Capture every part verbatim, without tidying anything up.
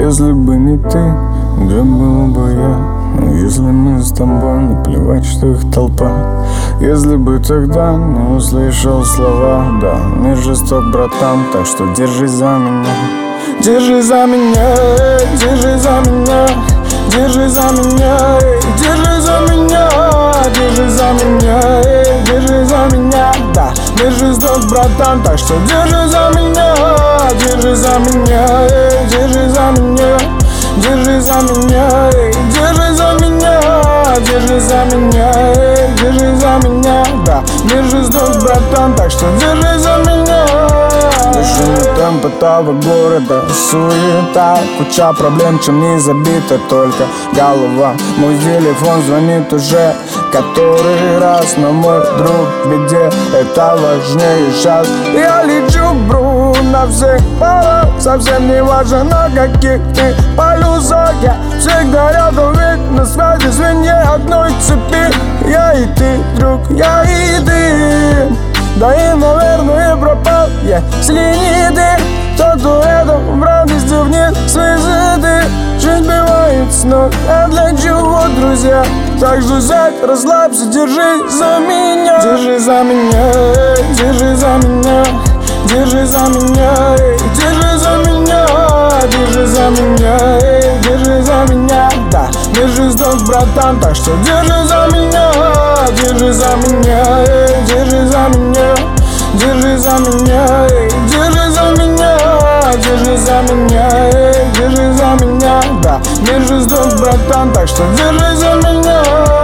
Если бы не ты, где был бы я? Если мы с тобой, наплевать, что их толпа. Если бы тогда не услышал слова, да, мир жесток, братан, так что держи за меня. Держи за меня, держи за меня, держи за меня, держи за меня, держи за меня, держи за меня, да, мир жесток, братан, так что держи за меня, держи за меня, держи за меня, держи за меня, держи за меня, держи за меня, держи за меня, да, мир жесток, братан, так что держи за меня. Бешеный темп этого города, суета, куча проблем, чем не забита только голова. Мой телефон звонит уже который раз, но мой друг в беде, это важнее сейчас. Я лечу, бру, на всех парах, совсем не важно на каких ты полюсах. Я всегда рядом, ведь на связи звенья одной цепи. Я и ты, друг, я и ты. Да и, наверное, пропал я, если не ты. Кто-то рядом в радости вне связаны. Жизнь бывает снова, а для чего, друзья? Так что сядь, расслабься, держи за меня. Держи за меня, держи за меня, держи за меня, держи за меня, держи за меня, держи за меня, да, держи сдох, братан, так что держи за меня, держи за меня, держи за меня, держи за меня, держи за меня, держи за меня, держи за меня, да, держи сдох, братан, так что держи за меня.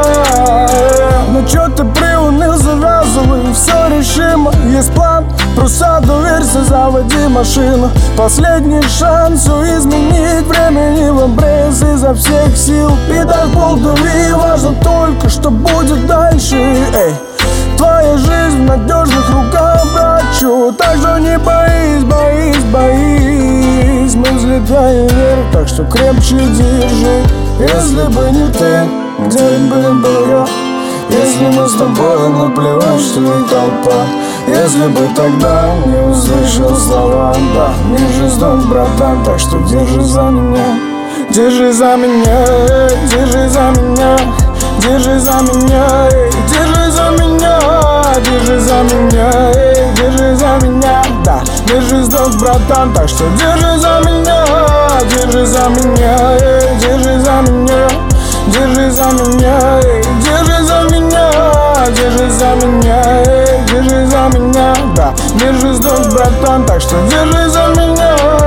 Ну чё ты приуныл, завязывай, все решимо. Есть план, просто доверься, заводи машину. Последний шанс все изменить, времени в обрез изо всех сил. И так полдури, важно только, что будет дальше. Эй, твоя жизнь в надежных руках, братчу. Так что не боись, боись, боись. Мы взлетаем вверх, так что крепче держи. Если бы не ты, где бы был я? Если мы с тобой, наплевать, что и толпа. Если бы тогда не услышал слова, да, мир жесток, братан, так что держи за меня. Держи за меня, держи за меня, держи за меня, держи за меня, держи за меня, держи за меня, да, мир жесток, братан, так что держи за меня, держи за меня, держи за меня, держи за меня, держи за меня, держи за меня, держи за меня, да, мир жесток, братан, так что держи за меня.